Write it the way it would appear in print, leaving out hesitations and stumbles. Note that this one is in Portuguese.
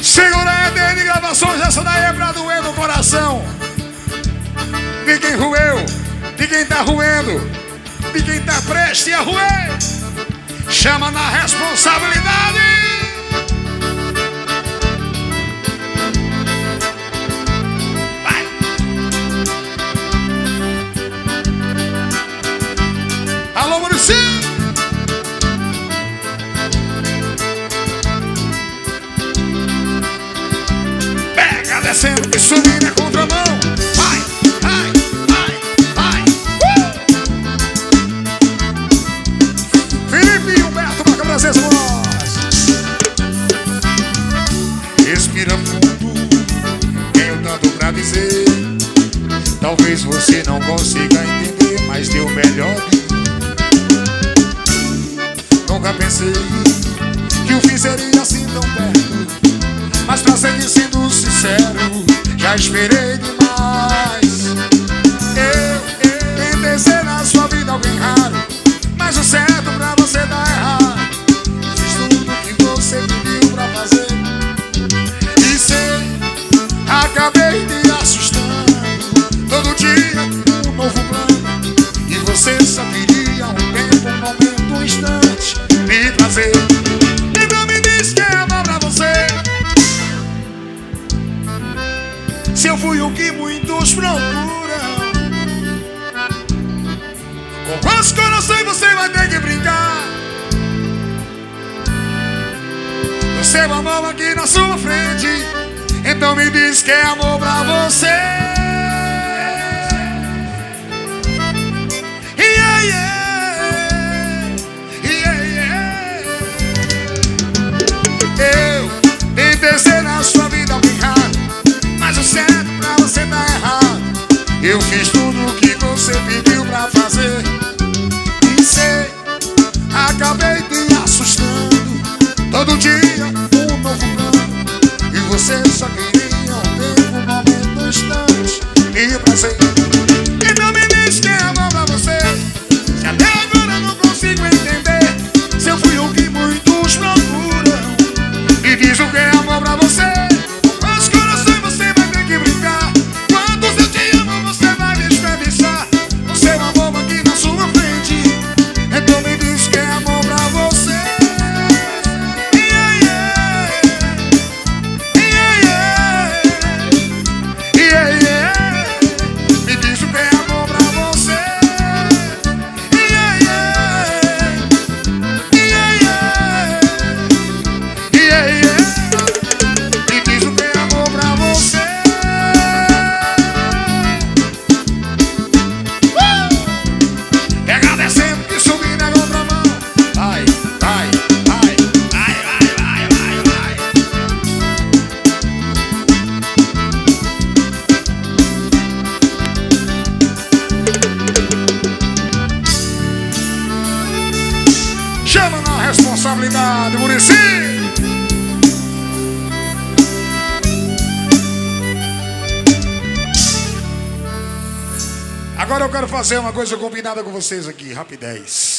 Segura a ED de gravações, essa daí é pra doer no coração de quem roeu, de quem tá roendo, de quem tá prestes a roer. Chama na responsabilidade. Vai. Alô, Muricy. Pega descendo e subindo na contramão. Vai, vai, vai, vai. Felipe e Humberto, marca presença com nós. Respira fundo, tenho tanto pra dizer. Talvez você não consiga entender, mas deu melhor de mim. Nunca pensei que o fim seria assim tão perto, mas pra seguir sendo sincero, já esperei demais. Eu tentei ser na sua vida alguém raro, mas o certo pra você dá errado. Fiz tudo que você pediu pra fazer e sei, acabei me assustando. Todo dia um novo plano, e você só queria um tempo, um momento, um instante me trazer. Então me diz que é amor pra você, se eu fui o que muitos procuram. Com quantos corações você vai ter que brincar? Você é amor aqui na sua frente, então me diz que é amor pra você. Yeah, yeah, yeah, yeah. Eu tentei ser na sua vida alguém raro, mas o certo pra você tá errado. Eu fiz tudo o que você pediu pra fazer e sei, acabei me assustando. Todo dia um novo plano, e você só queria um tempo, um momento, um instante e prazer. Então me diz que é amor pra você, se até agora eu não consigo entender. Se eu fui o que muitos procuram, me diz o que é amor pra você. Quantos corações você vai ter que brincar? Quantos eu te amo você vai desperdiçar? O seu amor aqui na sua frente, então me diz que é amor pra você. Yeah, yeah. Yeah, yeah. Yeah, yeah. Me diz o que é amor pra você. Yeah, yeah. Yeah, yeah. Yeah, yeah. Me diz o que é amor pra você. Pega descendo e subir na contramão. Vai, vai, vai, vai, vai, vai, vai, vai. Chama na responsabilidade, Muricy. Agora eu quero fazer uma coisa combinada com vocês aqui, rapidez.